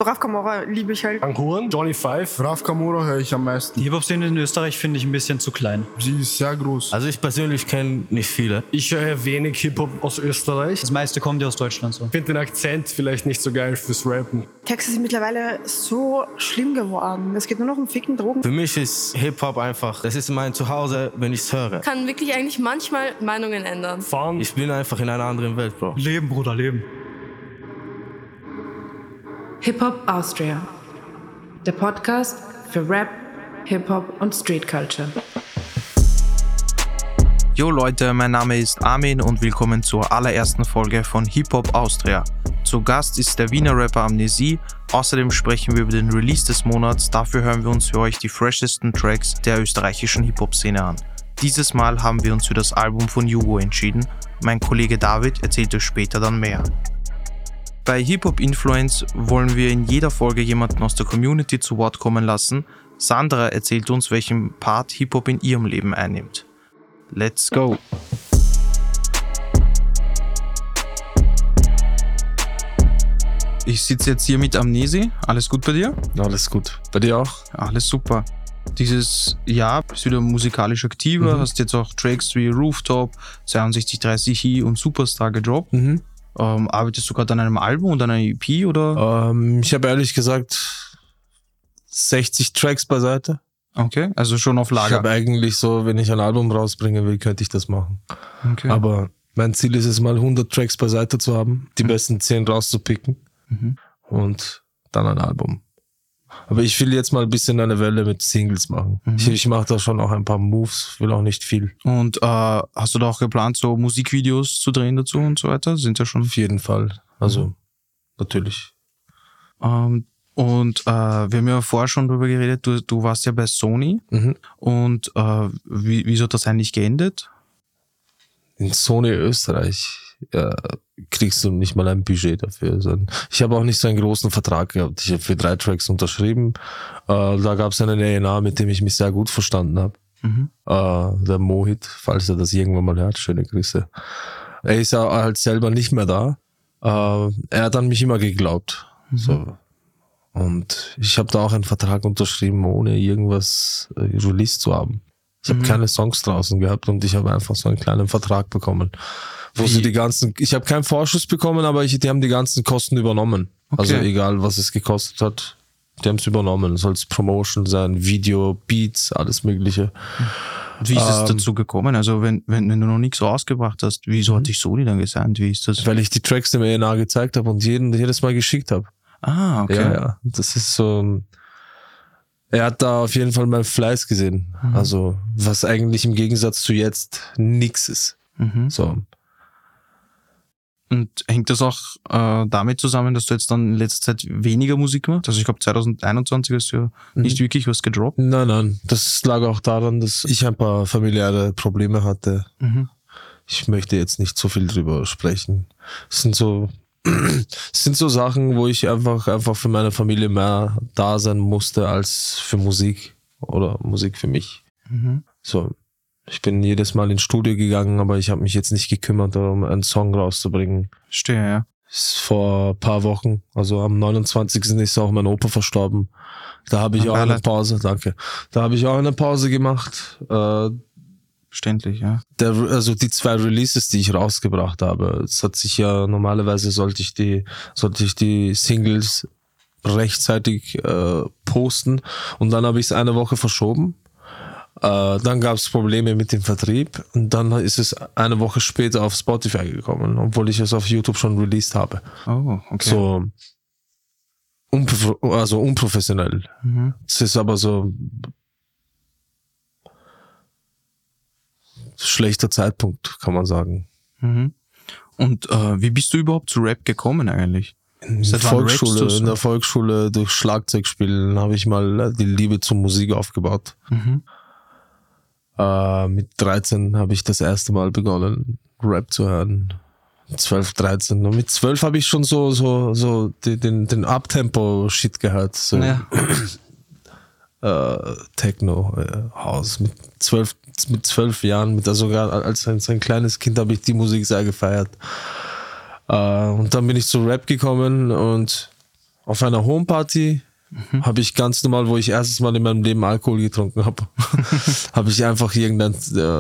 Raf Camora liebe ich halt. Ankuren, Johnny Five. Raf Camora höre ich am meisten. Die Hip-Hop-Szene in Österreich finde ich ein bisschen zu klein. Sie ist sehr groß. Also ich persönlich kenne nicht viele. Ich höre wenig Hip-Hop aus Österreich. Das meiste kommt ja aus Deutschland so. Ich finde den Akzent vielleicht nicht so geil fürs Rappen. Texte sind mittlerweile so schlimm geworden. Es geht nur noch um Ficken, Drogen. Für mich ist Hip-Hop einfach, das ist mein Zuhause, wenn ich es höre. Kann wirklich eigentlich manchmal Meinungen ändern. Fahren. Ich bin einfach in einer anderen Welt, Bro. Leben, Bruder, leben. Hip-Hop Austria. Der Podcast für Rap, Hip-Hop und Street Culture. Jo Leute, mein Name ist Armin und willkommen zur allerersten Folge von Hip-Hop Austria. Zu Gast ist der Wiener Rapper Amnesie. Außerdem sprechen wir über den Release des Monats. Dafür hören wir uns für euch die freshesten Tracks der österreichischen Hip-Hop-Szene an. Dieses Mal haben wir uns für das Album von Jugo entschieden. Mein Kollege David erzählt euch später dann mehr. Bei Hip-Hop Influence wollen wir in jeder Folge jemanden aus der Community zu Wort kommen lassen. Sandra erzählt uns, welchen Part Hip-Hop in ihrem Leben einnimmt. Let's go! Ich sitze jetzt hier mit Amnesie. Alles gut bei dir? Alles gut. Bei dir auch? Alles super. Dieses Jahr bist du wieder musikalisch aktiver, hast jetzt auch Tracks wie Rooftop, 6230i und Superstar gedroppt. Arbeitest du gerade an einem Album und an einer EP oder? Ich habe ehrlich gesagt 60 Tracks beiseite. Okay, also schon auf Lager. Ich habe eigentlich so, wenn ich ein Album rausbringen will, könnte ich das machen. Okay. Aber mein Ziel ist es mal 100 Tracks beiseite zu haben, die besten 10 rauszupicken und dann ein Album. Aber ich will jetzt mal ein bisschen eine Welle mit Singles machen. Ich mache da schon auch ein paar Moves, will auch nicht viel. Und hast du da auch geplant, so Musikvideos zu drehen dazu und so weiter? Sind ja schon. Auf jeden Fall. Also, natürlich. Wir haben ja vorher schon drüber geredet, du warst ja bei Sony. Und wieso hat das eigentlich geendet? In Sony Österreich kriegst du nicht mal ein Budget dafür. Ich habe auch nicht so einen großen Vertrag gehabt. Ich habe für 3 Tracks unterschrieben. Da gab es einen A&R, mit dem ich mich sehr gut verstanden habe. Der Mohit, falls er das irgendwann mal hört, schöne Grüße. Er ist ja halt selber nicht mehr da. Er hat an mich immer geglaubt. So. Und ich habe da auch einen Vertrag unterschrieben, ohne irgendwas released zu haben. Ich habe keine Songs draußen gehabt und ich habe einfach so einen kleinen Vertrag bekommen. Wo sie ich habe keinen Vorschuss bekommen, aber die haben die ganzen Kosten übernommen. Okay. Also egal, was es gekostet hat, die haben es übernommen. Soll es Promotion sein, Video, Beats, alles mögliche. Wie ist es dazu gekommen? Also wenn du noch nichts rausgebracht hast, wieso hat dich Sony dann gesandt? Wie ist das? Weil ich die Tracks dem A&R gezeigt habe und jedes Mal geschickt habe. Ah, okay. Ja, das ist so. Er hat da auf jeden Fall meinen Fleiß gesehen. Also, was eigentlich im Gegensatz zu jetzt nix ist. So. Und hängt das auch damit zusammen, dass du jetzt dann in letzter Zeit weniger Musik machst? Also ich glaube 2021 hast du ja nicht wirklich was gedroppt. Nein. Das lag auch daran, dass ich ein paar familiäre Probleme hatte. Ich möchte jetzt nicht so viel drüber sprechen. Es sind so Sachen, wo ich einfach für meine Familie mehr da sein musste als für Musik oder Musik für mich. So, ich bin jedes Mal ins Studio gegangen, aber ich habe mich jetzt nicht gekümmert, um einen Song rauszubringen. Verstehe, ja. Vor ein paar Wochen, also am 29. ist auch mein Opa verstorben. Da habe ich auch eine Pause, danke. Da habe ich auch eine Pause gemacht. Verständlich, ja. Also die 2 Releases, die ich rausgebracht habe, es hat sich ja, normalerweise sollte ich die Singles rechtzeitig posten und dann habe ich es eine Woche verschoben. Dann gab es Probleme mit dem Vertrieb und dann ist es eine Woche später auf Spotify gekommen, obwohl ich es auf YouTube schon released habe. Oh, okay. So unprofessionell. Es ist aber so schlechter Zeitpunkt, kann man sagen. Und wie bist du überhaupt zu Rap gekommen eigentlich? In der Volksschule durch Schlagzeugspielen habe ich mal die Liebe zur Musik aufgebaut. Mit 13 habe ich das erste Mal begonnen, Rap zu hören. 12, 13. Und mit 12 habe ich schon so den Uptempo-Shit gehört. So. Ja. Techno, House. Mit 12 Jahren, sogar als ein kleines Kind habe ich die Musik sehr gefeiert. Und dann bin ich zu Rap gekommen und auf einer Homeparty habe ich ganz normal, wo ich erstes Mal in meinem Leben Alkohol getrunken habe, habe ich einfach irgendein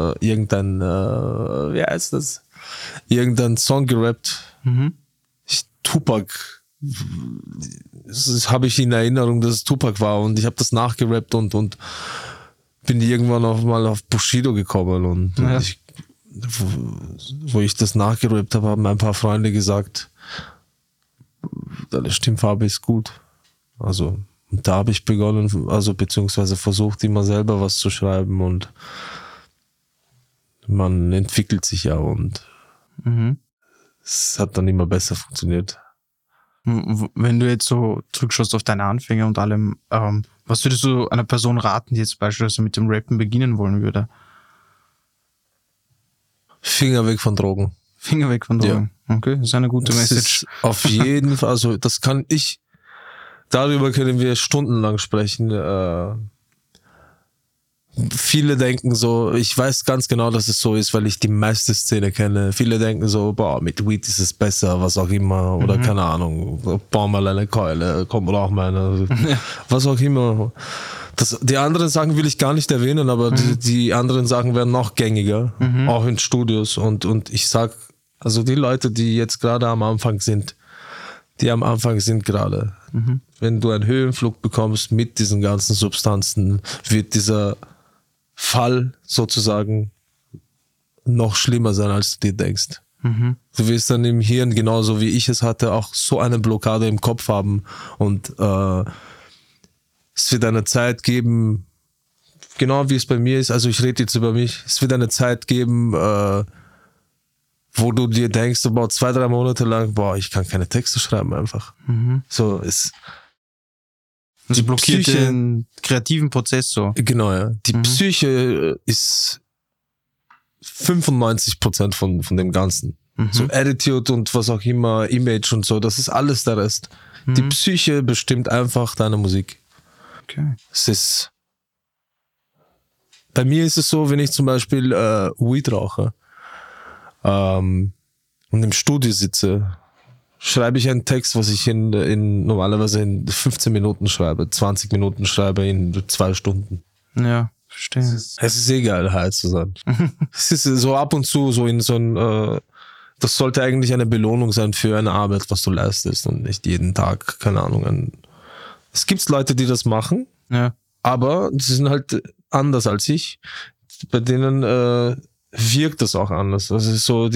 wie heißt das? Irgendein Song gerappt. Tupac. Das habe ich in Erinnerung, dass es Tupac war und ich habe das nachgerappt und bin irgendwann auch mal auf Bushido gekommen und wo ich das nachgerappt habe, haben ein paar Freunde gesagt, deine Stimmfarbe ist gut. Also, und da habe ich begonnen, also beziehungsweise versucht, immer selber was zu schreiben und man entwickelt sich ja und es hat dann immer besser funktioniert. Wenn du jetzt so zurückschaust auf deine Anfänge und allem, was würdest du einer Person raten, die jetzt beispielsweise mit dem Rappen beginnen wollen würde? Finger weg von Drogen. Finger weg von Drogen. Ja. Okay, das ist eine gute Message. Auf jeden Fall, also das kann ich, darüber können wir stundenlang sprechen. Viele denken so, ich weiß ganz genau, dass es so ist, weil ich die meiste Szene kenne. Viele denken so, boah, mit Weed ist es besser, was auch immer, oder keine Ahnung, bau mal eine Keule, komm, rauch mal eine, was auch immer. Die anderen Sachen will ich gar nicht erwähnen, aber die anderen Sachen werden noch gängiger, auch in Studios. Und ich sag, also die Leute, die jetzt gerade am Anfang sind, gerade. Wenn du einen Höhenflug bekommst mit diesen ganzen Substanzen, wird dieser Fall sozusagen noch schlimmer sein, als du dir denkst. Du wirst dann im Hirn, genauso wie ich es hatte, auch so eine Blockade im Kopf haben und es wird eine Zeit geben, genau wie es bei mir ist, also ich rede jetzt über mich, es wird eine Zeit geben, wo du dir denkst, about 2-3 Monate lang, boah, ich kann keine Texte schreiben einfach. So, Also blockiert den kreativen Prozess so. Genau, ja. Die Psyche ist 95% von dem Ganzen. So Attitude und was auch immer, Image und so, das ist alles der Rest. Die Psyche bestimmt einfach deine Musik. Okay. Bei mir ist es so, wenn ich zum Beispiel Weed rauche und im Studio sitze, schreibe ich einen Text, was ich normalerweise in 15 Minuten schreibe, 20 Minuten schreibe in 2 Stunden. Ja, verstehe. Es ist egal, high zu sein. Es ist so ab und zu so in so ein, das sollte eigentlich eine Belohnung sein für eine Arbeit, was du leistest und nicht jeden Tag, keine Ahnung. Es gibt Leute, die das machen, aber sie sind halt anders als ich. Bei denen wirkt das auch anders. Das ist so,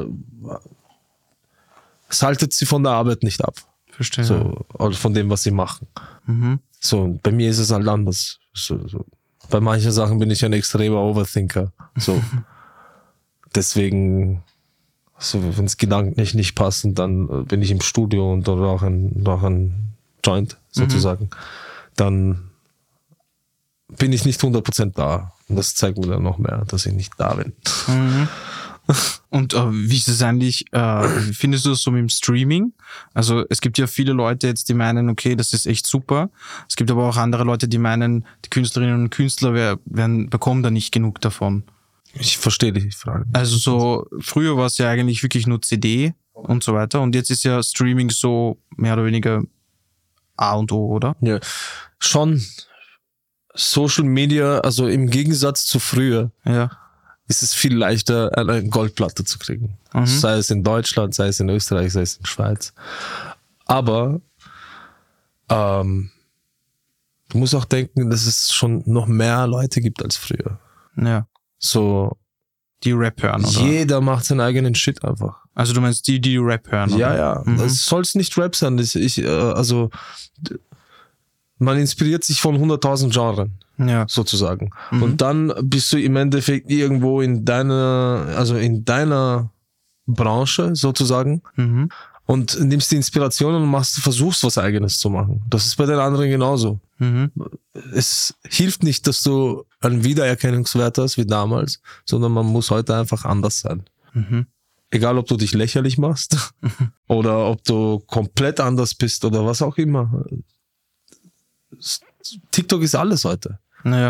es haltet sie von der Arbeit nicht ab. Verstehe. So, oder von dem, was sie machen. So, bei mir ist es halt anders. So. Bei manchen Sachen bin ich ein extremer Overthinker. So. Deswegen, so, wenn es gedanklich nicht passen, dann bin ich im Studio und dann auch ein Joint sozusagen. Dann bin ich nicht 100% da. Und das zeigt mir dann noch mehr, dass ich nicht da bin. Und wie ist es eigentlich, findest du das so mit dem Streaming? Also es gibt ja viele Leute jetzt, die meinen, okay, das ist echt super. Es gibt aber auch andere Leute, die meinen, die Künstlerinnen und Künstler bekommen da nicht genug davon. Ich verstehe die Frage. Also so, früher war es ja eigentlich wirklich nur CD und so weiter. Und jetzt ist ja Streaming so mehr oder weniger A und O, oder? Ja, schon. Social Media, also im Gegensatz zu früher, ist es viel leichter, eine Goldplatte zu kriegen. Sei es in Deutschland, sei es in Österreich, sei es in Schweiz. Aber du musst auch denken, dass es schon noch mehr Leute gibt als früher. Ja. So, die Rap hören, oder? Jeder macht seinen eigenen Shit einfach. Also du meinst die Rap hören, oder? Ja. Es soll nicht Rap sein. Also man inspiriert sich von 100.000 Genren, sozusagen. Und dann bist du im Endeffekt irgendwo in deiner Branche, sozusagen, und nimmst die Inspiration und versuchst was Eigenes zu machen. Das ist bei den anderen genauso. Es hilft nicht, dass du einen Wiedererkennungswert hast wie damals, sondern man muss heute einfach anders sein. Egal, ob du dich lächerlich machst oder ob du komplett anders bist oder was auch immer. TikTok ist alles heute. Naja.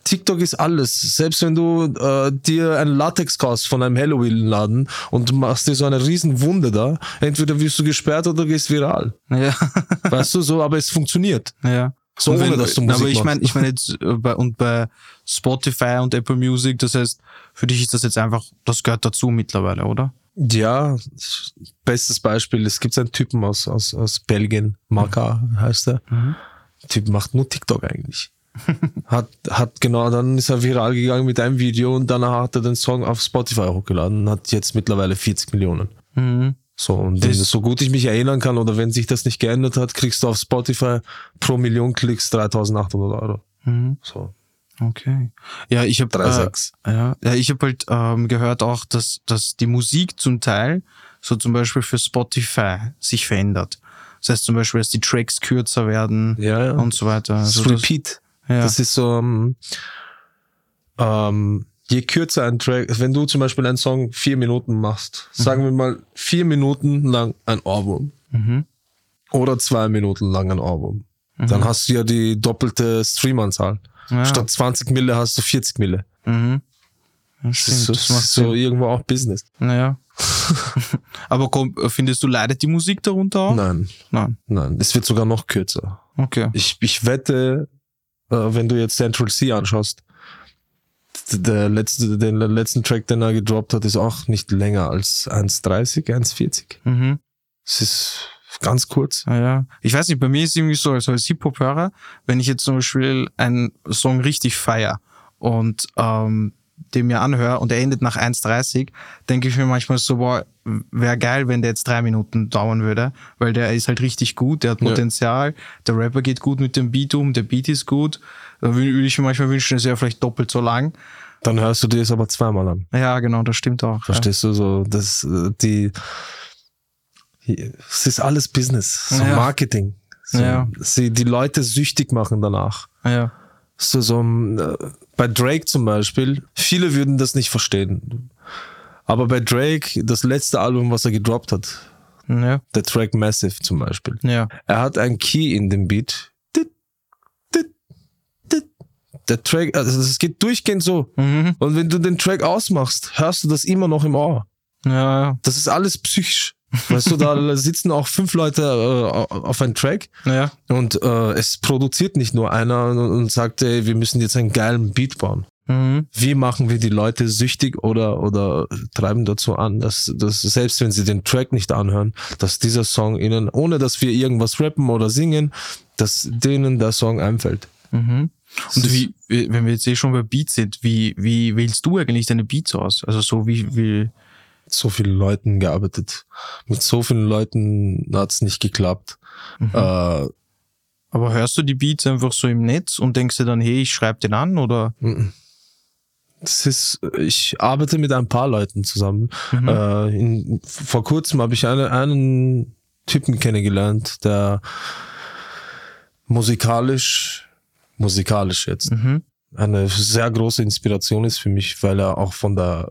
TikTok ist alles. Selbst wenn du dir einen Latex kaufst von einem Halloween-Laden und machst dir so eine riesen Wunde da, entweder wirst du gesperrt oder gehst viral. Ja. Weißt du, so, aber es funktioniert. Ja. So, ohne dass du Musik aber ich machst. meine jetzt bei Spotify und Apple Music, das heißt, für dich ist das jetzt einfach, das gehört dazu mittlerweile, oder? Ja, bestes Beispiel, es gibt einen Typen aus Belgien, Maka heißt er. Der Typ macht nur TikTok eigentlich. Dann ist er viral gegangen mit einem Video und danach hat er den Song auf Spotify hochgeladen und hat jetzt mittlerweile 40 Millionen. So, und so gut ich mich erinnern kann, oder wenn sich das nicht geändert hat, kriegst du auf Spotify pro Million Klicks 3.800 €. So. Okay. Ja, ich habe 3,6. ich habe halt gehört auch, dass die Musik zum Teil so zum Beispiel für Spotify sich verändert. Das heißt zum Beispiel, dass die Tracks kürzer werden und so weiter. Also Repeat. Das ist so, je kürzer ein Track, wenn du zum Beispiel einen Song 4 Minuten machst, sagen wir mal 4 Minuten lang ein Ohrwurm oder 2 Minuten lang ein Ohrwurm, dann hast du ja die doppelte Streamanzahl. Ja. Statt 20 Mille hast du 40 Mille. Das ist so irgendwo auch Business. Naja. Aber findest du, leidet die Musik darunter auch? Nein. Es wird sogar noch kürzer. Okay. Ich wette, wenn du jetzt Central C anschaust, den letzten Track, den er gedroppt hat, ist auch nicht länger als 1,30, 1,40. Es ist ganz kurz. Ja. Ich weiß nicht, bei mir ist es irgendwie so, als Hip-Hop-Hörer, wenn ich jetzt zum Beispiel einen Song richtig feier und den mir anhöre und er endet nach 1,30, denke ich mir manchmal so, boah, wäre geil, wenn der jetzt 3 Minuten dauern würde, weil der ist halt richtig gut, der hat Potenzial, der Rapper geht gut mit dem Beat der Beat ist gut. Da würde ich mir manchmal wünschen, es wäre vielleicht doppelt so lang. Dann hörst du dir es aber zweimal an. Ja, genau, das stimmt auch. Verstehst du so, es ist alles Business, so Marketing. So, die Leute süchtig machen danach. Ja. Bei Drake zum Beispiel, viele würden das nicht verstehen. Aber bei Drake, das letzte Album, was er gedroppt hat, der Track Massive zum Beispiel, er hat einen Key in dem Beat. Der Track, also es geht durchgehend so. Und wenn du den Track ausmachst, hörst du das immer noch im Ohr. Ja. Das ist alles psychisch. Weißt du, da sitzen auch 5 Leute auf einem Track und es produziert nicht nur einer und sagt, ey, wir müssen jetzt einen geilen Beat bauen. Wie machen wir die Leute süchtig oder treiben dazu an, dass selbst wenn sie den Track nicht anhören, dass dieser Song ihnen, ohne dass wir irgendwas rappen oder singen, dass denen der Song einfällt. Und wenn wir jetzt schon bei Beats sind, wie wählst du eigentlich deine Beats aus? Also so wie so vielen Leuten gearbeitet. Mit so vielen Leuten hat's nicht geklappt. Aber hörst du die Beats einfach so im Netz und denkst dir dann, hey, ich schreibe den an, oder? Ich arbeite mit ein paar Leuten zusammen. Vor kurzem habe ich einen Typen kennengelernt, der musikalisch jetzt eine sehr große Inspiration ist für mich, weil er auch von der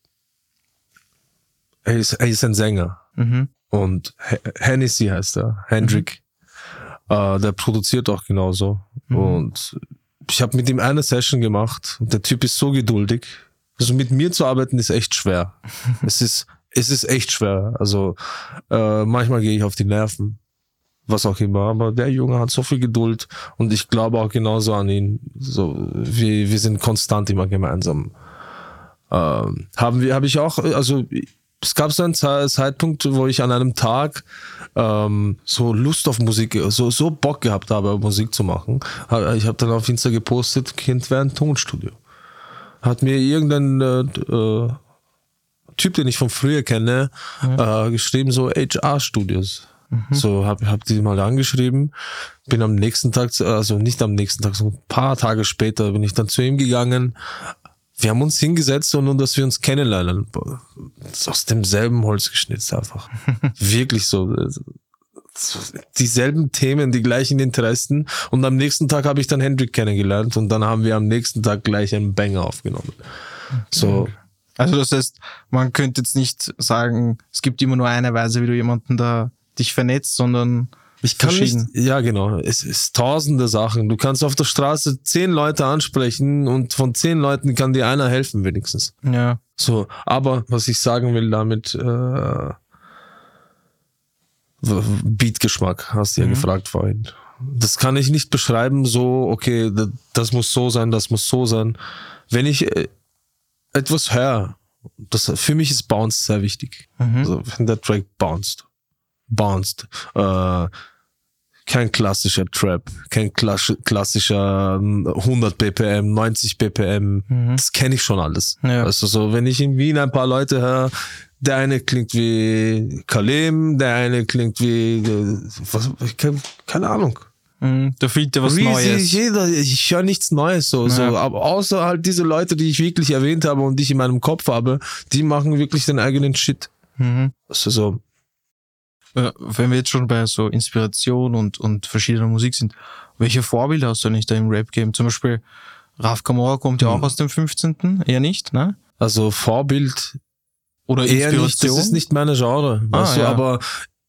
er ist ein Sänger und Hennessy heißt er, Hendrik. Der produziert auch genauso. Und ich habe mit ihm eine Session gemacht. Der Typ ist so geduldig. Also mit mir zu arbeiten ist echt schwer. Es ist echt schwer. Also manchmal gehe ich auf die Nerven, was auch immer. Aber der Junge hat so viel Geduld und ich glaube auch genauso an ihn. So, wir sind konstant immer gemeinsam. Es gab so einen Zeitpunkt, wo ich an einem Tag so Lust auf Musik, so Bock gehabt habe, Musik zu machen. Ich habe dann auf Insta gepostet, Kind wäre ein Tonstudio. Hat mir irgendein Typ, den ich von früher kenne, geschrieben, so HR-Studios. So hab die mal angeschrieben, bin am nächsten Tag, also nicht am nächsten Tag, so ein paar Tage später bin ich dann zu ihm gegangen. Wir haben uns hingesetzt und nur, dass wir uns kennenlernen. Das ist aus demselben Holz geschnitzt einfach. Wirklich so. Dieselben Themen, die gleichen Interessen. Und am nächsten Tag habe ich dann Hendrik kennengelernt und dann haben wir am nächsten Tag gleich einen Banger aufgenommen. So. Also das heißt, man könnte jetzt nicht sagen, es gibt immer nur eine Weise, wie du jemanden da dich vernetzt, sondern Ich kann nicht, verschieden. ja genau, es ist tausende Sachen. Du kannst auf der Straße 10 Leute ansprechen und von 10 Leuten kann dir einer helfen wenigstens. Ja. So, aber was ich sagen will damit, Beatgeschmack, hast du ja gefragt vorhin. Das kann ich nicht beschreiben, so, okay, das muss so sein, das muss so sein. Wenn ich etwas höre, für mich ist Bounce sehr wichtig. Also, wenn der Track bounced. Kein klassischer Trap, kein klassischer 100 BPM, 90 BPM, das kenne ich schon alles. Ja. Also so, wenn ich in Wien ein paar Leute höre, der eine klingt wie Kalem, der eine klingt wie, keine Ahnung. Da fehlt dir was Neues. Ich höre nichts Neues so, aber außer halt diese Leute, die ich wirklich erwähnt habe und die ich in meinem Kopf habe, die machen wirklich den eigenen Shit. Also so. Wenn wir jetzt schon bei so Inspiration und verschiedener Musik sind, welche Vorbilder hast du nicht da im Rap-Game? Zum Beispiel Raf Camora kommt ja auch aus dem 15. Eher nicht, ne? Also Vorbild oder eher Inspiration? nicht, das ist nicht meine Genre. Weißt du, ja. aber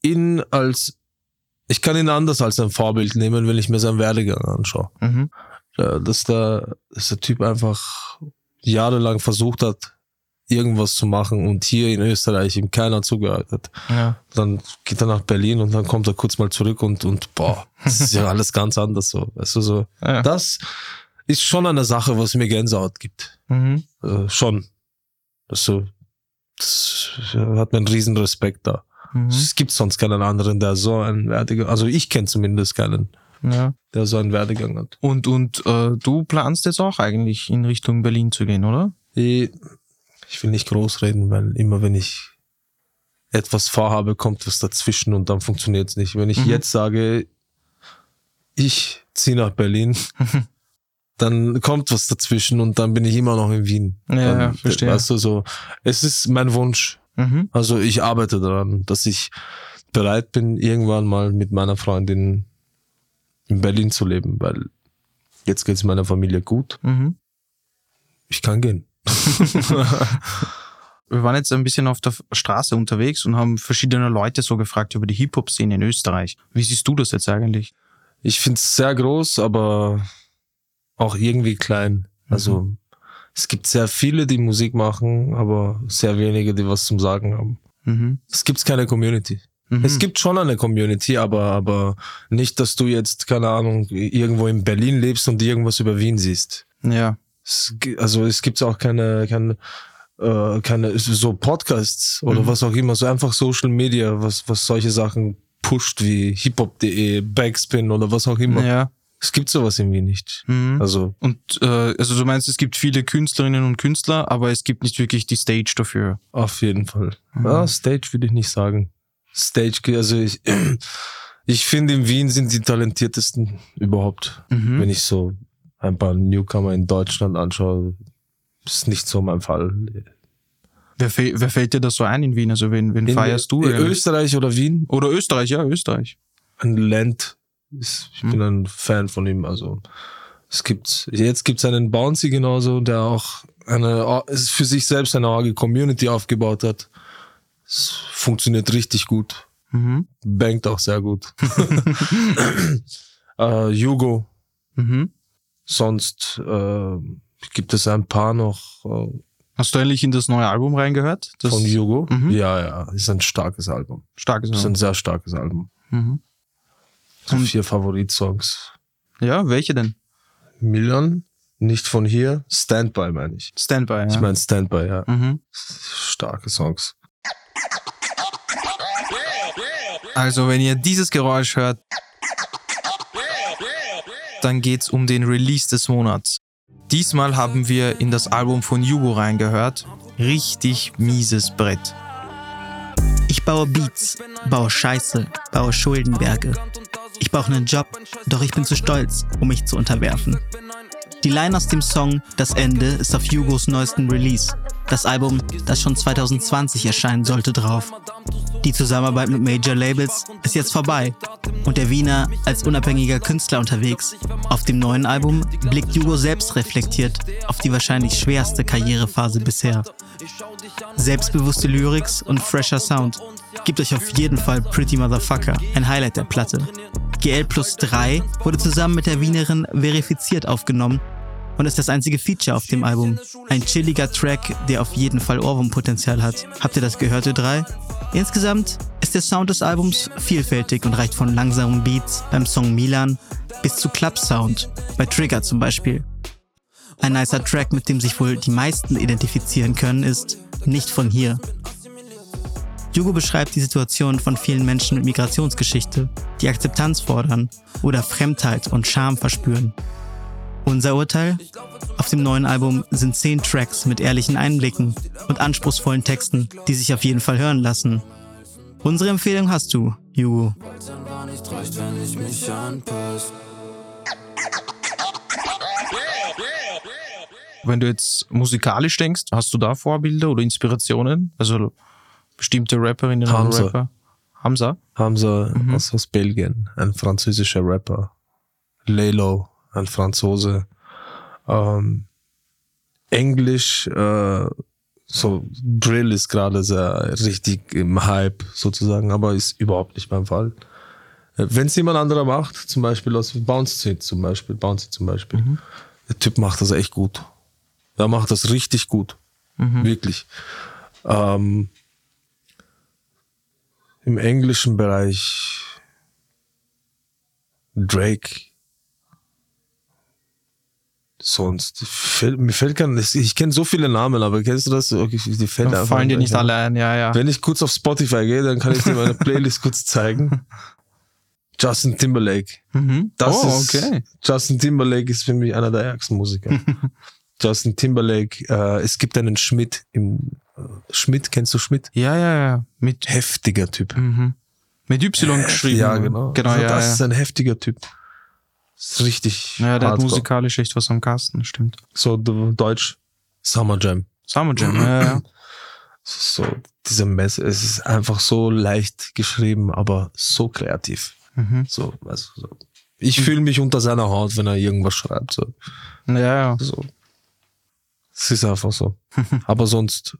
ich kann ihn anders als ein Vorbild nehmen, wenn ich mir seinen Werdegang anschaue. Dass der Typ einfach jahrelang versucht hat, irgendwas zu machen und hier in Österreich ihm keiner zugehört hat. Ja. Dann geht er nach Berlin und dann kommt er kurz mal zurück und boah, das ist ja alles ganz anders so. Weißt du, so. Ja. Das ist schon eine Sache, was mir Gänsehaut gibt. Schon. Das hat mir einen riesen Respekt da. Es gibt sonst keinen anderen, der so einen Werdegang, also ich kenne zumindest keinen, der so einen Werdegang hat. Und du planst jetzt auch eigentlich in Richtung Berlin zu gehen, oder? Ich will nicht groß reden, weil immer wenn ich etwas vorhabe, kommt was dazwischen und dann funktioniert es nicht. Wenn ich jetzt sage, ich ziehe nach Berlin, dann kommt was dazwischen und dann bin ich immer noch in Wien. Ja, verstehe. Weißt du, so, es ist mein Wunsch. Also ich arbeite daran, dass ich bereit bin, irgendwann mal mit meiner Freundin in Berlin zu leben, weil jetzt geht es meiner Familie gut. Ich kann gehen. Wir waren jetzt ein bisschen auf der Straße unterwegs und haben verschiedene Leute so gefragt über die Hip-Hop-Szene in Österreich. Wie siehst du das jetzt eigentlich? Ich finde es sehr groß, aber auch irgendwie klein. Also es gibt sehr viele, die Musik machen, aber sehr wenige, die was zum Sagen haben. Es gibt keine Community. Es gibt schon eine Community, aber nicht, dass du jetzt, keine Ahnung, irgendwo in Berlin lebst und irgendwas über Wien siehst. Ja. Also es gibt auch keine so Podcasts oder was auch immer, so einfach Social Media, was solche Sachen pusht wie hiphop.de, Backspin oder was auch immer. Ja. Es gibt sowas irgendwie nicht. Also du meinst, es gibt viele Künstlerinnen und Künstler, aber es gibt nicht wirklich die Stage dafür. auf jeden Fall. Ja, Stage würde ich nicht sagen. Stage, also ich finde in Wien sind die talentiertesten überhaupt. Wenn ich so ein paar Newcomer in Deutschland anschaue, ist nicht so mein Fall. Wer fällt dir das so ein in Wien? Also wen feierst du? In Österreich oder Wien? Oder Österreich, ja, Österreich. Ein Land. Ich bin ein Fan von ihm. Also jetzt gibt's einen Bouncy genauso, der auch für sich selbst eine arge Community aufgebaut hat. Es funktioniert richtig gut. Bangt auch sehr gut. Hugo. Sonst gibt es ein paar noch. Hast du endlich in das neue Album reingehört? Von Hugo? Ja, ist ein starkes Album. Ist ein sehr starkes Album. So 4 Favoritsongs. Ja, welche denn? Million, nicht von hier. Standby meine ich. Standby, ja. Ich meine Standby, ja. Starke Songs. Also, wenn ihr dieses Geräusch hört, dann geht's um den Release des Monats. Diesmal haben wir in das Album von Hugo reingehört. Richtig mieses Brett. Ich baue Beats, baue Scheiße, baue Schuldenberge. Ich brauche einen Job, doch ich bin zu stolz, um mich zu unterwerfen. Die Line aus dem Song Das Ende ist auf Hugos neuesten Release. Das Album, das schon 2020 erscheinen sollte, drauf. Die Zusammenarbeit mit Major Labels ist jetzt vorbei und der Wiener als unabhängiger Künstler unterwegs. Auf dem neuen Album blickt Hugo selbst reflektiert auf die wahrscheinlich schwerste Karrierephase bisher. Selbstbewusste Lyrics und fresher Sound. gebt euch auf jeden Fall Pretty Motherfucker, ein Highlight der Platte. GL+3 wurde zusammen mit der Wienerin Verifiziert aufgenommen und ist das einzige Feature auf dem Album. Ein chilliger Track, der auf jeden Fall Ohrwurmpotenzial hat. Habt ihr das gehört, ihr drei? Insgesamt ist der Sound des Albums vielfältig und reicht von langsamen Beats beim Song Milan bis zu Club-Sound, bei Trigger zum Beispiel. Ein nicer Track, mit dem sich wohl die meisten identifizieren können, ist Nicht von hier. Jugo beschreibt die Situation von vielen Menschen mit Migrationsgeschichte, die Akzeptanz fordern oder Fremdheit und Scham verspüren. Unser Urteil? Auf dem neuen Album sind 10 Tracks mit ehrlichen Einblicken und anspruchsvollen Texten, die sich auf jeden Fall hören lassen. Unsere Empfehlung hast du, Jugo. Wenn du jetzt musikalisch denkst, hast du da Vorbilder oder Inspirationen? Also bestimmte Rapperinnen und Rapper? Hamza? Hamza aus Belgien, ein französischer Rapper. Lelo, ein Franzose. Englisch, so Drill ist gerade sehr richtig im Hype sozusagen, aber ist überhaupt nicht mein Fall. Wenn es jemand anderer macht, zum Beispiel aus Bouncy zum Beispiel. Der Typ macht das echt gut. Der macht das richtig gut. Wirklich. Im englischen Bereich Drake. Sonst mir fällt kein, ich kenne so viele Namen, aber kennst du das? Okay, die fallen dir nicht alle ein, ja. Wenn ich kurz auf Spotify gehe, dann kann ich dir meine Playlist kurz zeigen. Justin Timberlake. Okay. Justin Timberlake ist für mich einer der ärgsten Musiker. Justin Timberlake, es gibt einen Schmidt Schmidt, kennst du Schmidt? Ja. Mit heftiger Typ. Mit Y geschrieben. Ja, genau. Also das ist ein heftiger Typ. Das ist richtig. Ja, der hat musikalisch echt was am Kasten, stimmt. So Deutsch. Summer Jam, ja. So, diese Messe, es ist einfach so leicht geschrieben, aber so kreativ. So. Ich fühle mich unter seiner Haut, wenn er irgendwas schreibt. So. Ja. So. Es ist einfach so. Aber sonst,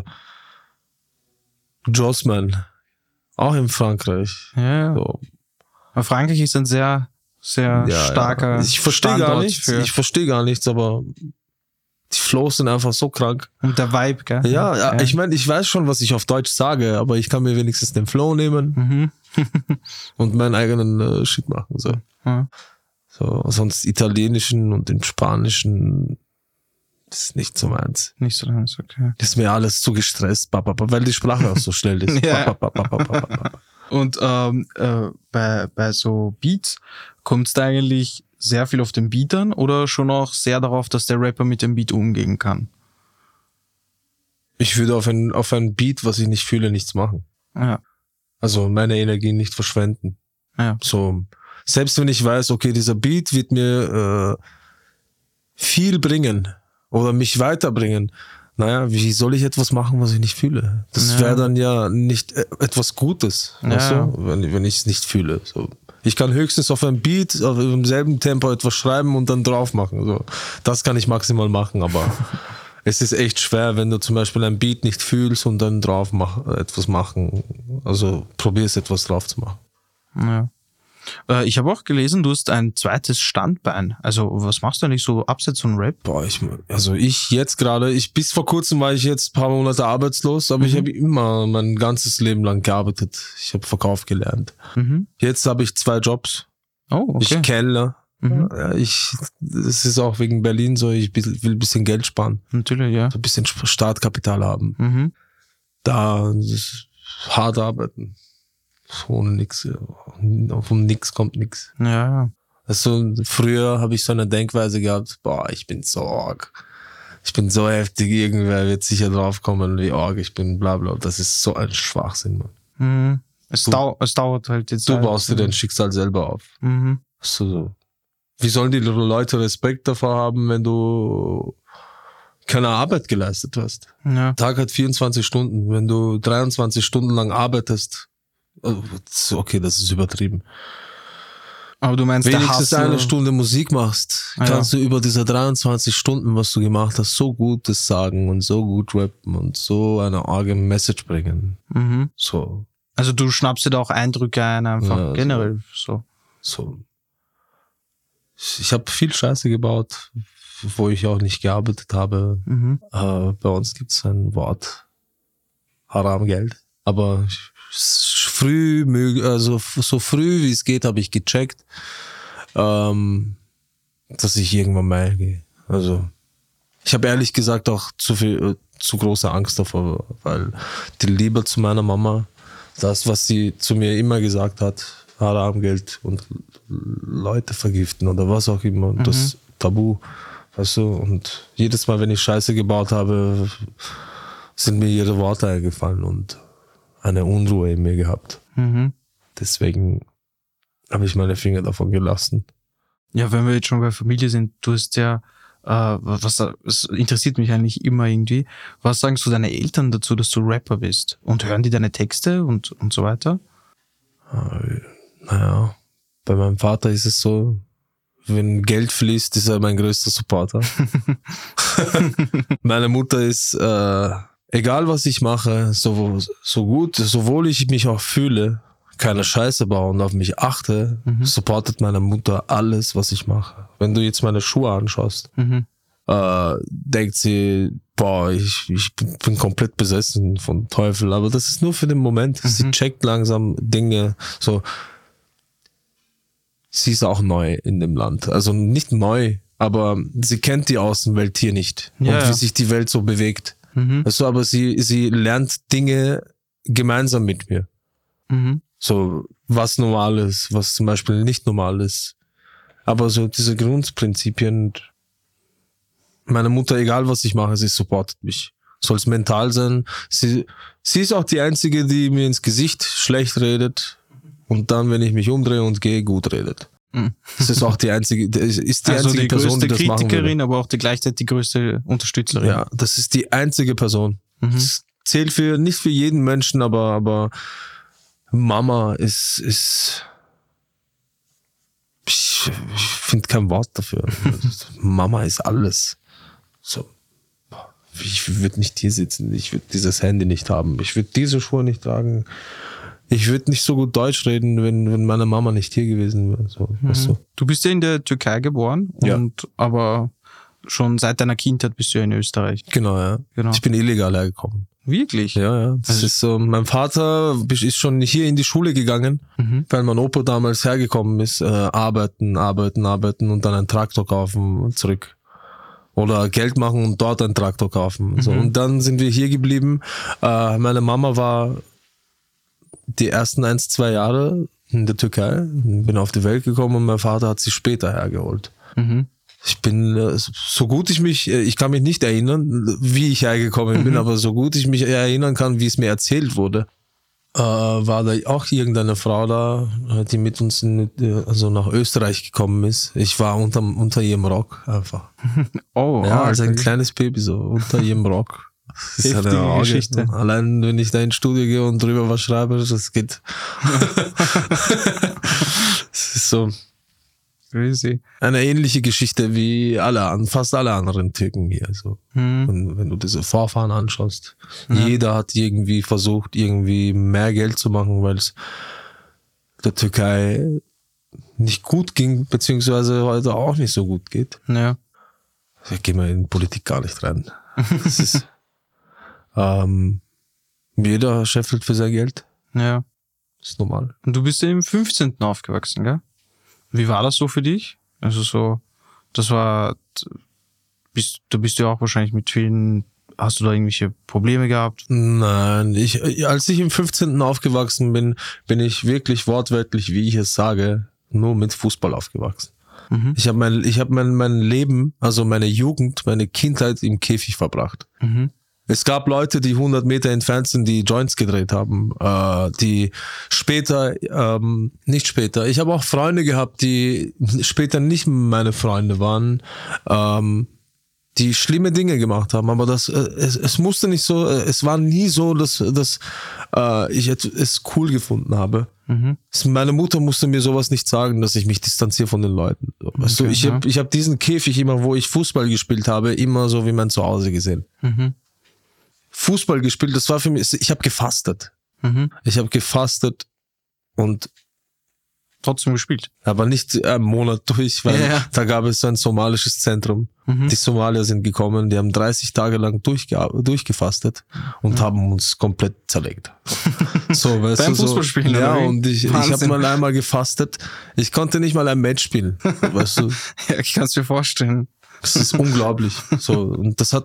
Jossman, auch in Frankreich. Ja. So. Aber Frankreich ist ein sehr starker Ich verstehe Standort gar nichts, aber die Flows sind einfach so krank. Und der Vibe, gell? Ja. Ich meine, ich weiß schon, was ich auf Deutsch sage, aber ich kann mir wenigstens den Flow nehmen und meinen eigenen Shit machen. So. So, sonst Italienischen und den Spanischen, das ist nicht so meins. Nicht so meins, okay. Das ist mir alles zu gestresst, weil die Sprache auch so schnell ist. Und bei so Beats kommt es da eigentlich sehr viel auf den Beat an oder schon auch sehr darauf, dass der Rapper mit dem Beat umgehen kann? Ich würde auf ein Beat, was ich nicht fühle, nichts machen. Ja. Also meine Energie nicht verschwenden. Ja. So, selbst wenn ich weiß, okay, dieser Beat wird mir viel bringen oder mich weiterbringen. Naja, wie soll ich etwas machen, was ich nicht fühle? Das wäre dann ja nicht etwas Gutes, weißt du? Wenn ich es nicht fühle. So. Ich kann höchstens auf einem Beat, auf dem selben Tempo etwas schreiben und dann drauf machen. So. Das kann ich maximal machen, aber es ist echt schwer, wenn du zum Beispiel ein Beat nicht fühlst und dann drauf etwas machen. Also probierst etwas drauf zu machen. Ja. Ich habe auch gelesen, du hast ein zweites Standbein. Also was machst du eigentlich so abseits von Rap? Bis vor kurzem war ich jetzt ein paar Monate arbeitslos, aber ich habe immer mein ganzes Leben lang gearbeitet. Ich habe Verkauf gelernt. Jetzt habe ich 2 Jobs. Oh, okay. Ich kellner. Ja, das ist auch wegen Berlin so, ich will ein bisschen Geld sparen. Natürlich, ja. So ein bisschen Startkapital haben. Da hart arbeiten. Ohne nix. Vom Nix kommt nix. Ja. Also früher habe ich so eine Denkweise gehabt, ich bin so arg. Ich bin so heftig, irgendwer wird sicher draufkommen, wie arg ich bin, bla bla. Das ist so ein Schwachsinn, Mann. Es dauert halt jetzt. Du baust dir dein Schicksal selber auf. So. Wie sollen die Leute Respekt davor haben, wenn du keine Arbeit geleistet hast? Ja. Der Tag hat 24 Stunden. Wenn du 23 Stunden lang arbeitest, okay, das ist übertrieben. Aber du meinst, wenigstens eine Stunde Musik machst, kannst du über diese 23 Stunden, was du gemacht hast, so Gutes sagen und so gut rappen und so eine arge Message bringen. So. Also du schnappst dir da auch Eindrücke ein, einfach Ja, generell so. Ich habe viel Scheiße gebaut, wo ich auch nicht gearbeitet habe. Bei uns gibt es ein Wort, Haramgeld. Aber so früh wie es geht, habe ich gecheckt, dass ich irgendwann mal gehe. Also ich habe ehrlich gesagt auch zu große Angst davor, weil die Liebe zu meiner Mama, das, was sie zu mir immer gesagt hat, Haramgeld und Leute vergiften oder was auch immer, das Tabu, weißt du, und jedes Mal, wenn ich Scheiße gebaut habe, sind mir ihre Worte eingefallen und eine Unruhe in mir gehabt. Deswegen habe ich meine Finger davon gelassen. Ja, wenn wir jetzt schon bei Familie sind, du hast ja, es interessiert mich eigentlich immer irgendwie, was sagen so deine Eltern dazu, dass du Rapper bist? Und hören die deine Texte und so weiter? Naja, bei meinem Vater ist es so, wenn Geld fließt, ist er mein größter Supporter. Meine Mutter ist, egal was ich mache, sowohl ich mich auch fühle, keine Scheiße baue und auf mich achte, supportet meine Mutter alles, was ich mache. Wenn du jetzt meine Schuhe anschaust, denkt sie, boah, ich bin komplett besessen von Teufel, aber das ist nur für den Moment. Sie checkt langsam Dinge, so. Sie ist auch neu in dem Land. Also nicht neu, aber sie kennt die Außenwelt hier nicht. Ja, und wie sich die Welt so bewegt. Also, aber sie lernt Dinge gemeinsam mit mir. So, was normal ist, was zum Beispiel nicht normal ist. Aber so diese Grundprinzipien, meine Mutter, egal was ich mache, sie supportet mich. Soll es mental sein. Sie ist auch die Einzige, die mir ins Gesicht schlecht redet und dann, wenn ich mich umdrehe und gehe, gut redet. Das ist auch die einzige Person, die das machen würde. Kritikerin, aber auch gleichzeitig die größte Unterstützerin. Ja, das ist die einzige Person. Das zählt nicht für jeden Menschen, aber Mama ist ich finde kein Wort dafür. Mama ist alles. So, ich würde nicht hier sitzen, ich würde dieses Handy nicht haben, ich würde diese Schuhe nicht tragen. Ich würde nicht so gut Deutsch reden, wenn meine Mama nicht hier gewesen wäre. So, weißt du? Du bist ja in der Türkei geboren, aber schon seit deiner Kindheit bist du ja in Österreich. Genau, ja. Genau. Ich bin illegal hergekommen. Wirklich? Ja. Das ist so. Mein Vater ist schon hier in die Schule gegangen, weil mein Opa damals hergekommen ist, arbeiten und dann einen Traktor kaufen und zurück. Oder Geld machen und dort einen Traktor kaufen. So. Und dann sind wir hier geblieben. Meine Mama war die ersten 1-2 Jahre in der Türkei, bin auf die Welt gekommen und mein Vater hat sie später hergeholt. Ich bin, ich kann mich nicht erinnern, wie ich hergekommen bin, aber so gut ich mich erinnern kann, wie es mir erzählt wurde, war da auch irgendeine Frau da, die mit uns nach Österreich gekommen ist. Ich war unter ihrem Rock einfach. Oh, ja, als ein kleines Baby so, unter ihrem Rock. Das ist eine Geschichte. Allein wenn ich da ins Studio gehe und drüber was schreibe, das geht. Das ist so crazy. Eine ähnliche Geschichte wie fast alle anderen Türken hier. So. Wenn du diese Vorfahren anschaust, jeder hat irgendwie versucht, irgendwie mehr Geld zu machen, weil es der Türkei nicht gut ging, beziehungsweise heute auch nicht so gut geht. Ja. Da gehen wir in Politik gar nicht rein. Das ist jeder scheffelt für sein Geld. Ja. Das ist normal. Und du bist ja im 15. aufgewachsen, gell? Wie war das so für dich? Also so, da bist du ja auch wahrscheinlich mit vielen, hast du da irgendwelche Probleme gehabt? Nein, als ich im 15. aufgewachsen bin, bin ich wirklich wortwörtlich, wie ich es sage, nur mit Fußball aufgewachsen. Ich habe mein Leben, also meine Jugend, meine Kindheit im Käfig verbracht. Es gab Leute, die 100 Meter entfernt sind, die Joints gedreht haben, die nicht später. Ich habe auch Freunde gehabt, die später nicht meine Freunde waren, die schlimme Dinge gemacht haben. Aber es musste nicht so, es war nie so, dass ich es cool gefunden habe. Meine Mutter musste mir sowas nicht sagen, dass ich mich distanziere von den Leuten. Weißt du, ich hab diesen Käfig immer, wo ich Fußball gespielt habe, immer so wie mein Zuhause gesehen. Fußball gespielt, das war für mich, ich habe gefastet. Ich habe gefastet und Trotzdem gespielt. aber nicht einen Monat durch, weil da gab es so ein somalisches Zentrum. Die Somalier sind gekommen, die haben 30 Tage lang durchgefastet und haben uns komplett zerlegt. So, weißt Beim du, so, Fußballspielen, ja, oder wie? und ich habe mal einmal gefastet. Ich konnte nicht mal ein Match spielen, weißt du. Ja, ich kann es mir vorstellen. Das ist unglaublich. So, und das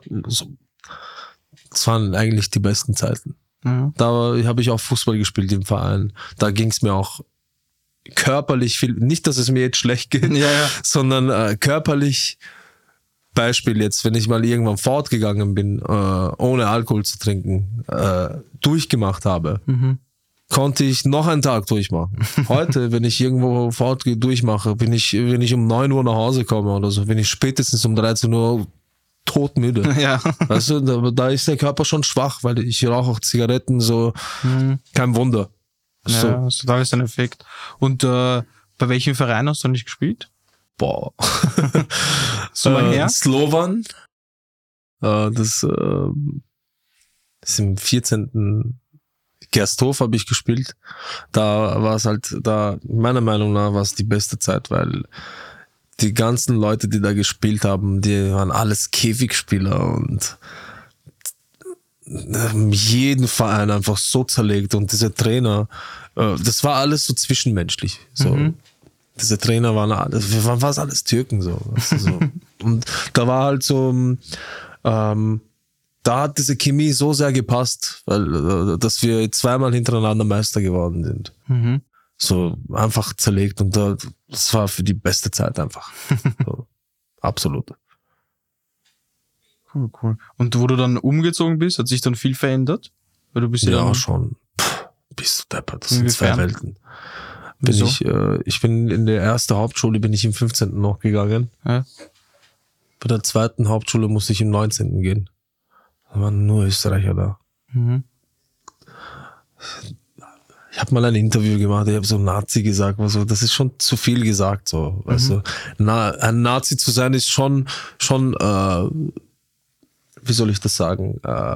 waren eigentlich die besten Zeiten. Ja. Da habe ich auch Fußball gespielt im Verein. Da ging es mir auch körperlich viel, nicht, dass es mir jetzt schlecht geht, sondern körperlich. Beispiel jetzt, wenn ich mal irgendwann fortgegangen bin, ohne Alkohol zu trinken, durchgemacht habe, konnte ich noch einen Tag durchmachen. Heute, wenn ich irgendwo durchmache, wenn ich um 9 Uhr nach Hause komme oder so, bin ich spätestens um 13 Uhr totmüde. Ja. Weißt du, da ist der Körper schon schwach, weil ich rauche auch Zigaretten, so, kein Wunder. So. Ja, das ist total ein Effekt. Und bei welchem Verein hast du nicht gespielt? Boah. So lange her? Slovan. Das ist im 14. Gersthof habe ich gespielt. Da war es halt, meiner Meinung nach war es die beste Zeit, weil die ganzen Leute, die da gespielt haben, die waren alles Käfigspieler und jeden Verein einfach so zerlegt und diese Trainer, das war alles so zwischenmenschlich. So. Diese Trainer waren fast alles Türken so. Weißt du, so. Und da war halt so, da hat diese Chemie so sehr gepasst, weil dass wir zweimal hintereinander Meister geworden sind. So einfach zerlegt und das war für die beste Zeit einfach. So, absolut. Cool. Und wo du dann umgezogen bist, hat sich dann viel verändert? Weil du bist ja schon. Bist du deppert. Das sind zwei Welten. Wieso? Ich bin in der ersten Hauptschule bin ich im 15. noch gegangen. Ja. Bei der zweiten Hauptschule musste ich im 19. gehen. Da waren nur Österreicher da. Ich habe mal ein Interview gemacht, ich habe so Nazi gesagt, also das ist schon zu viel gesagt, so, weißt du. Ein Nazi zu sein ist schon, wie soll ich das sagen?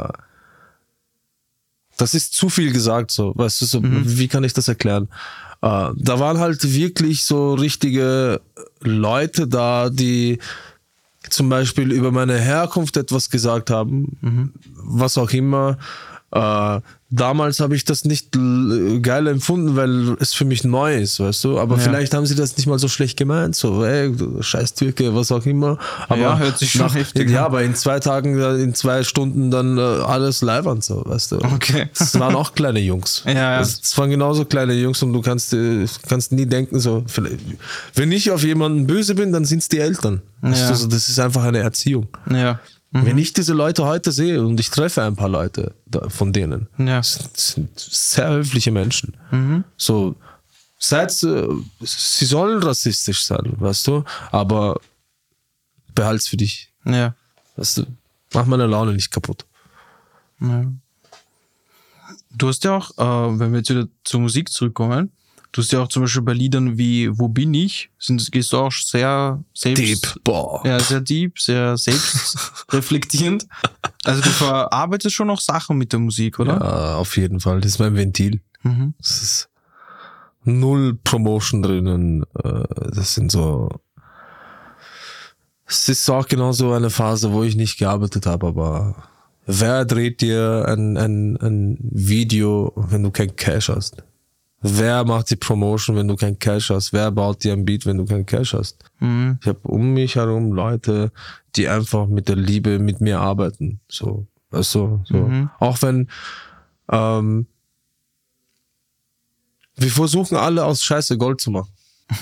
Das ist zu viel gesagt, so, weißt du, so, wie kann ich das erklären? Da waren halt wirklich so richtige Leute da, die zum Beispiel über meine Herkunft etwas gesagt haben, was auch immer. Damals habe ich das nicht geil empfunden, weil es für mich neu ist, weißt du. Aber vielleicht haben sie das nicht mal so schlecht gemeint, so, ey, du scheiß Türke, was auch immer. Aber ja, hört sich schon heftig an. Ja, aber in 2 Tagen, in 2 Stunden dann alles leibernd, so, weißt du. Okay. Das waren auch kleine Jungs. Ja. Das waren genauso kleine Jungs und du kannst nie denken, so, wenn ich auf jemanden böse bin, dann sind es die Eltern. Weißt du, so, das ist einfach eine Erziehung. Ja. Wenn ich diese Leute heute sehe und ich treffe ein paar Leute von denen, das sind sehr höfliche Menschen. So, sie sollen rassistisch sein, weißt du, aber behalt's für dich. Ja. Weißt du, mach meine Laune nicht kaputt. Ja. Du hast ja auch, wenn wir jetzt wieder zur Musik zurückkommen, du hast ja auch zum Beispiel bei Liedern wie Wo bin ich? Gehst du auch sehr deep, Ja, sehr deep, sehr selbstreflektierend. Also du verarbeitest schon noch Sachen mit der Musik, oder? Ja, auf jeden Fall. Das ist mein Ventil. Es ist 0 Promotion drinnen. Das sind so. Es ist auch genau so eine Phase, wo ich nicht gearbeitet habe, aber wer dreht dir ein Video, wenn du kein Cash hast? Wer macht die Promotion, wenn du kein Cash hast? Wer baut dir ein Beat, wenn du kein Cash hast? Ich habe um mich herum Leute, die einfach mit der Liebe mit mir arbeiten. So, weißt du, so. Auch wenn wir versuchen alle aus Scheiße Gold zu machen.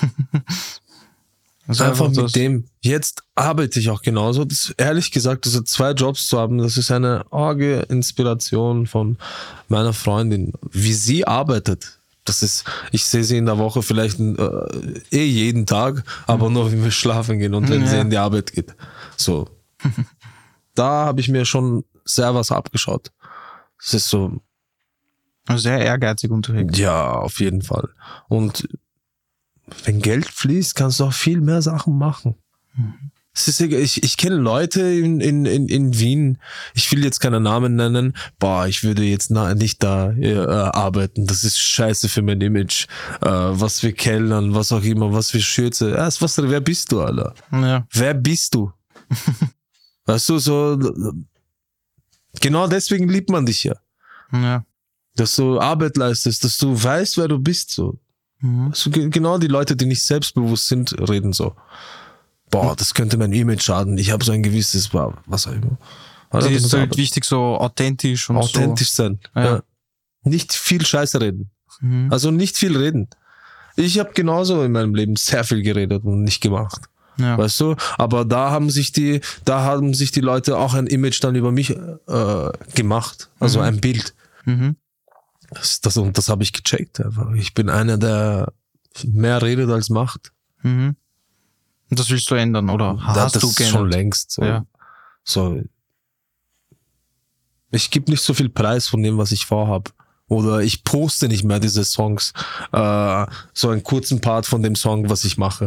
Also einfach mit dem. Jetzt arbeite ich auch genauso. Ehrlich gesagt, diese 2 Jobs zu haben, das ist eine arge Inspiration von meiner Freundin, wie sie arbeitet. Das ist, ich sehe sie in der Woche vielleicht jeden Tag, aber nur wenn wir schlafen gehen und wenn sie in die Arbeit geht. So. Da habe ich mir schon sehr was abgeschaut. Das ist so. Sehr ehrgeizig unterwegs. Ja, auf jeden Fall. Und wenn Geld fließt, kannst du auch viel mehr Sachen machen. Es ist egal. Ich kenne Leute in Wien, ich will jetzt keine Namen nennen, ich würde jetzt nicht da arbeiten, das ist scheiße für mein Image, was wir kellnern, was auch immer, was wir schürzen. Wer bist du, Alter? Ja. Wer bist du? Weißt du, so, genau deswegen liebt man dich ja. Ja. Dass du Arbeit leistest, dass du weißt, wer du bist, so. Also, genau die Leute, die nicht selbstbewusst sind, reden so. Das könnte mein Image schaden. Ich habe so ein gewisses, was auch immer. Das ist halt wichtig, so authentisch und authentisch so. sein. Ja. Ja. Nicht viel Scheiße reden. Also nicht viel reden. Ich habe genauso in meinem Leben sehr viel geredet und nicht gemacht. Ja. Weißt du? Aber da haben sich die Leute auch ein Image dann über mich gemacht. Also ein Bild. Das habe ich gecheckt. Einfach. Ich bin einer, der mehr redet als macht. Und das willst du ändern, oder? Hast du geändert? Schon längst. So. Ja. So. Ich gebe nicht so viel Preis von dem, was ich vorhab. Oder ich poste nicht mehr diese Songs, so einen kurzen Part von dem Song, was ich mache.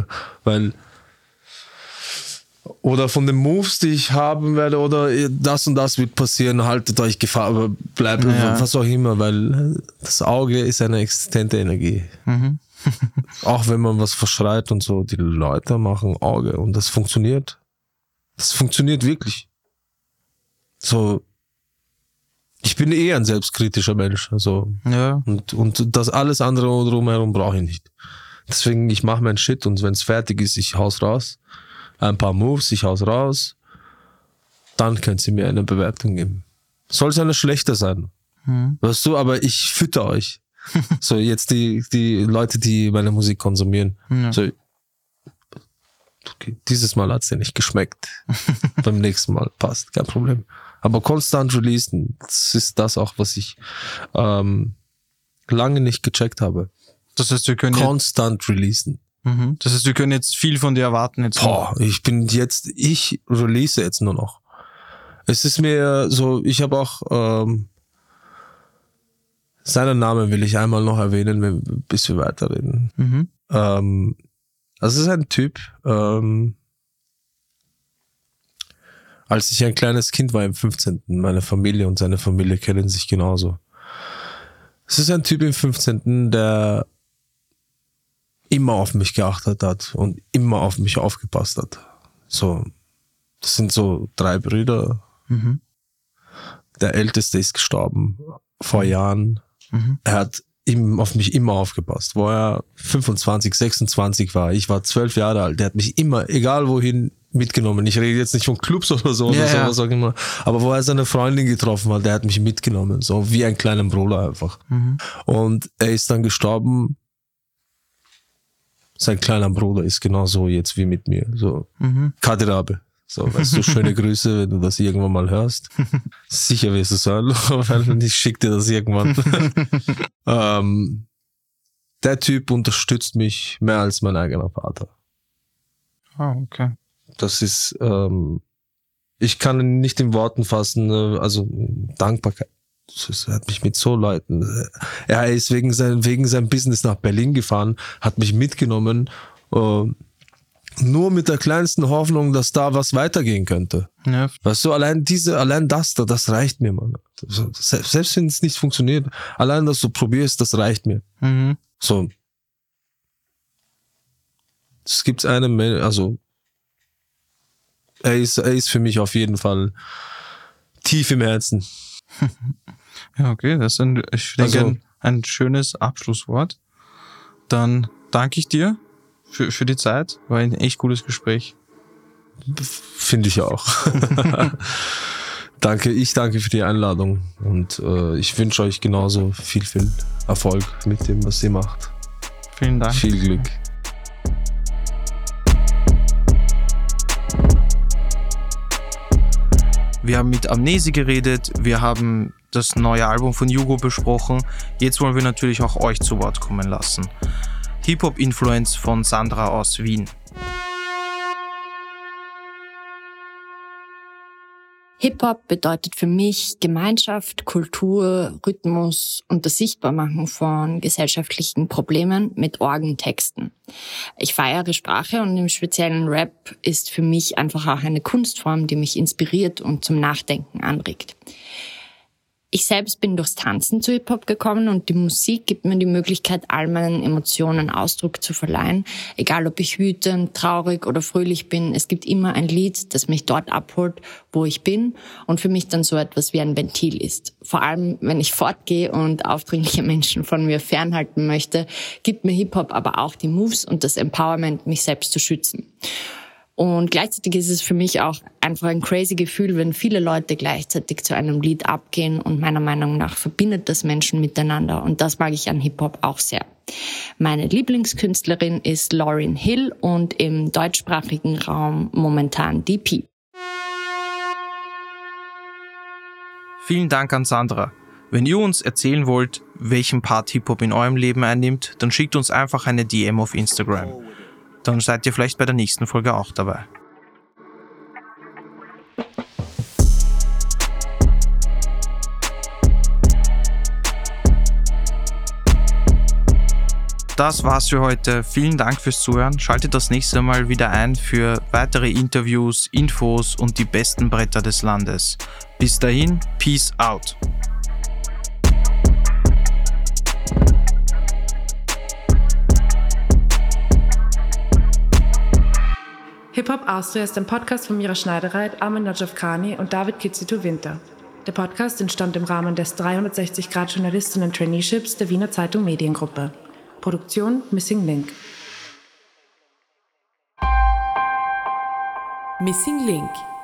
Oder von den Moves, die ich haben werde, oder das und das wird passieren, haltet euch Gefahr, aber bleibt, was auch immer, weil das Auge ist eine existente Energie. Auch wenn man was verschreit und so, die Leute machen Auge und das funktioniert. Das funktioniert wirklich. So, ich bin ein selbstkritischer Mensch, also und das alles andere drumherum brauche ich nicht. Deswegen, ich mache meinen Shit und wenn es fertig ist, ich hau's raus. Ein paar Moves, ich hau's raus. Dann könnt ihr mir eine Bewertung geben. Soll es eine schlechte sein? Weißt du, aber ich fütter euch. So, jetzt die Leute, die meine Musik konsumieren. Ja. So, okay, dieses Mal hat's dir nicht geschmeckt. Beim nächsten Mal passt, kein Problem. Aber konstant releasen, das ist das auch, was ich lange nicht gecheckt habe. Das heißt, wir können konstant releasen. Das heißt, wir können jetzt viel von dir erwarten. Jetzt ich release jetzt nur noch. Es ist mir so, ich habe auch seinen Namen will ich einmal noch erwähnen, bis wir weiterreden. Also es ist ein Typ, als ich ein kleines Kind war im 15. Meine Familie und seine Familie kennen sich genauso. Es ist ein Typ im 15., der immer auf mich geachtet hat und immer auf mich aufgepasst hat. So, das sind so 3 Brüder. Der Älteste ist gestorben vor Jahren. Er hat auf mich immer aufgepasst. Wo er 25, 26 war, ich war 12 Jahre alt, der hat mich immer, egal wohin, mitgenommen. Ich rede jetzt nicht von Clubs oder so, was auch immer. Aber wo er seine Freundin getroffen hat, der hat mich mitgenommen. So wie ein kleiner Bruder einfach. Und er ist dann gestorben. Sein kleiner Bruder ist genauso jetzt wie mit mir. So Kadirabe. So, weißt du, schöne Grüße, wenn du das irgendwann mal hörst. Sicher wirst du es hören, weil ich schicke dir das irgendwann. Der Typ unterstützt mich mehr als mein eigener Vater. Okay. Das ist, ich kann ihn nicht in Worten fassen, also Dankbarkeit. Er hat mich mit so Leuten, er ist wegen seinem Business nach Berlin gefahren, hat mich mitgenommen, nur mit der kleinsten Hoffnung, dass da was weitergehen könnte. Ja. Weißt du, allein das reicht mir, Mann. Selbst wenn es nicht funktioniert, allein, dass du probierst, das reicht mir. So. Es gibt also, er ist für mich auf jeden Fall tief im Herzen. Ja, okay, das ist ein schönes Abschlusswort. Dann danke ich dir für die Zeit. War ein echt cooles Gespräch. Finde ich auch. Ich danke für die Einladung und ich wünsche euch genauso viel Erfolg mit dem, was ihr macht. Vielen Dank. Viel Glück. Wir haben mit Amnesi geredet, wir haben das neue Album von Jugo besprochen. Jetzt wollen wir natürlich auch euch zu Wort kommen lassen. Hip-Hop-Influence von Sandra aus Wien. Hip-Hop bedeutet für mich Gemeinschaft, Kultur, Rhythmus und das Sichtbarmachen von gesellschaftlichen Problemen mit Orgentexten. Ich feiere Sprache und im speziellen Rap ist für mich einfach auch eine Kunstform, die mich inspiriert und zum Nachdenken anregt. Ich selbst bin durchs Tanzen zu Hip-Hop gekommen und die Musik gibt mir die Möglichkeit, all meinen Emotionen Ausdruck zu verleihen. Egal, ob ich wütend, traurig oder fröhlich bin, es gibt immer ein Lied, das mich dort abholt, wo ich bin und für mich dann so etwas wie ein Ventil ist. Vor allem, wenn ich fortgehe und aufdringliche Menschen von mir fernhalten möchte, gibt mir Hip-Hop aber auch die Moves und das Empowerment, mich selbst zu schützen. Und gleichzeitig ist es für mich auch einfach ein crazy Gefühl, wenn viele Leute gleichzeitig zu einem Lied abgehen und meiner Meinung nach verbindet das Menschen miteinander und das mag ich an Hip-Hop auch sehr. Meine Lieblingskünstlerin ist Lauryn Hill und im deutschsprachigen Raum momentan DP. Vielen Dank an Sandra. Wenn ihr uns erzählen wollt, welchen Part Hip-Hop in eurem Leben einnimmt, dann schickt uns einfach eine DM auf Instagram. Dann seid ihr vielleicht bei der nächsten Folge auch dabei. Das war's für heute. Vielen Dank fürs Zuhören. Schaltet das nächste Mal wieder ein für weitere Interviews, Infos und die besten Bretter des Landes. Bis dahin, Peace out. Hip-Hop Austria ist ein Podcast von Mira Schneidereit, Armin Najafkani und David Kitzito-Winter. Der Podcast entstand im Rahmen des 360-Grad-Journalistinnen-Traineeships der Wiener Zeitung Mediengruppe. Produktion Missing Link. Missing Link